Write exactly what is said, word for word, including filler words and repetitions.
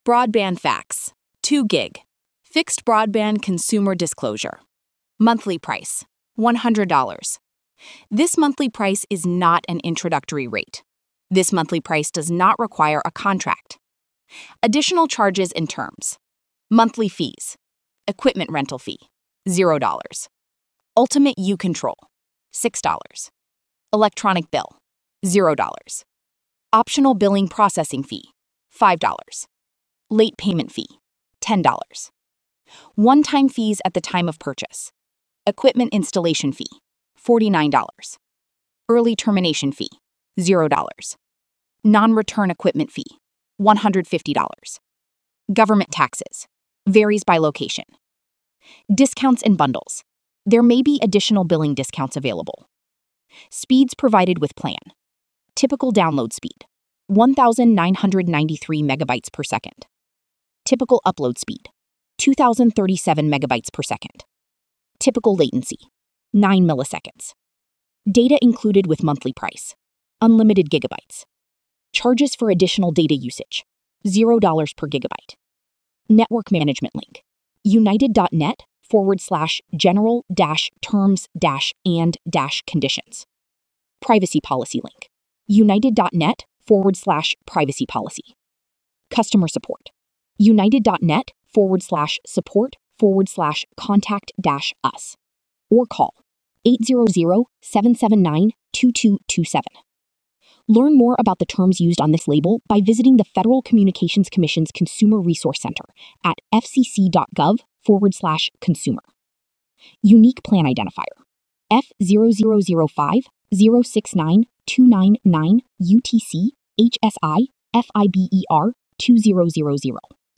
Broadband facts. two gig. Fixed broadband consumer disclosure. Monthly price, one hundred dollars. This monthly price is not an introductory rate. This monthly price does not require a contract. Additional charges and terms. Monthly fees. Equipment rental fee, zero dollars. Ultimate U Control, six dollars. Electronic bill, zero dollars. Optional billing processing fee, five dollars. Late payment fee, ten dollars. One-time fees at the time of purchase. Equipment installation fee, forty-nine dollars. Early termination fee, zero dollars. Non-return equipment fee, one hundred fifty dollars. Government taxes, varies by location. Discounts and bundles. There may be additional billing discounts available. Speeds provided with plan. Typical download speed, one thousand nine hundred ninety-three megabytes per second. Typical upload speed, two thousand thirty-seven megabytes per second. Typical latency, nine milliseconds. Data included with monthly price, unlimited gigabytes. Charges for additional data usage, zero dollars per gigabyte. Network management link, united.net forward slash general dash terms dash and dash conditions. Privacy policy link, united.net forward slash privacy policy. Customer support, united.net forward slash support forward slash contact dash us. Or call eight hundred, seven seven nine, two two two seven. Learn more about the terms used on this label by visiting the Federal Communications Commission's Consumer Resource Center at fcc.gov forward slash consumer. Unique plan identifier, F zero zero zero five zero six nine two nine nine U T C H S I F I B E R two zero zero zero.